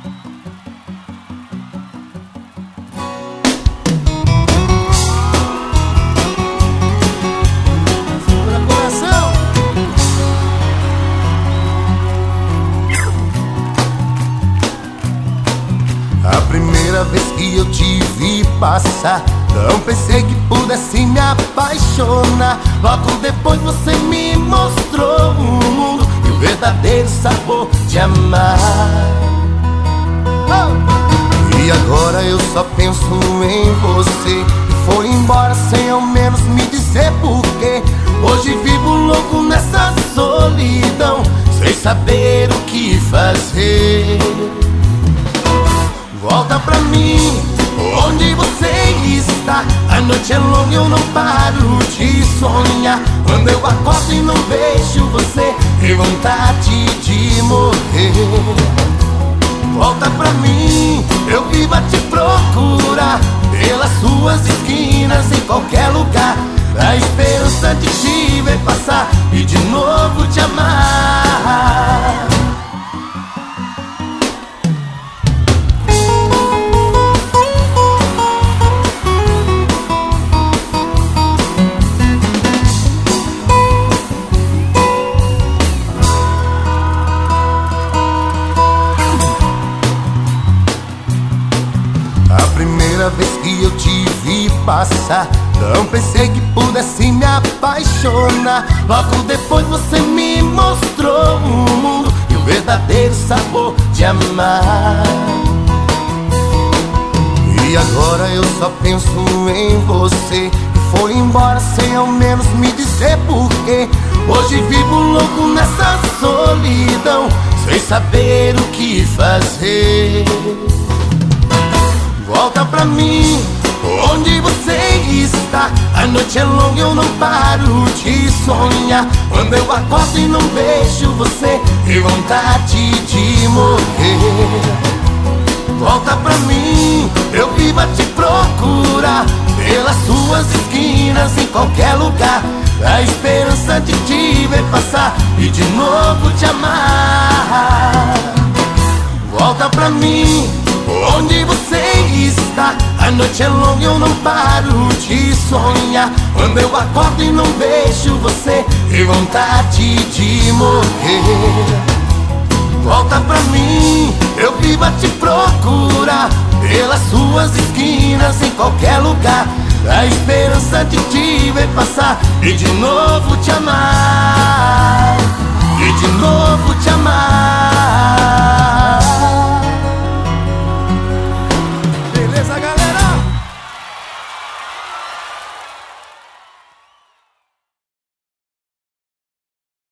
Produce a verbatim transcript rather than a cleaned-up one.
A primeira vez que eu te vi passar, não pensei que pudesse me apaixonar. Logo depois você me mostrou o mundo e o verdadeiro sabor de amar. oh! E agora eu só penso em você. Foi embora sem ao menos me dizer porquê. Hoje vivo louco nessa solidão, sem saber o que fazer. Volta pra mim, onde você está? A noite é longa e eu não paro de sonhar. Quando eu acordo e não vejo você, tem vontade de morrer. Volta pra mim, eu vivo a te procurar pelas suas esquinas, em qualquer lugar. A esperança de te ver passar e de novo te amar. A primeira vez que eu te vi passar, não pensei que pudesse me apaixonar. Logo depois você me mostrou o mundo e o verdadeiro sabor de amar. E agora eu só penso em você, que foi embora sem ao menos me dizer porquê. Hoje vivo louco nessa solidão, sem saber o que fazer. Volta pra mim, onde você está? A noite é longa e eu não paro de sonhar. Quando eu acordo e não vejo você, tem vontade de morrer. Volta pra mim, eu vivo a te procurar pelas suas esquinas, em qualquer lugar. A esperança de te ver passar e de novo te amar. Volta pra mim, onde você está? A noite é longa e eu não paro de sonhar. Quando eu acordo e não vejo você, tem vontade de morrer. Volta pra mim, eu vivo a te procurar pelas suas esquinas, em qualquer lugar. A esperança de te ver passar e de novo te amar. E de novo te amar.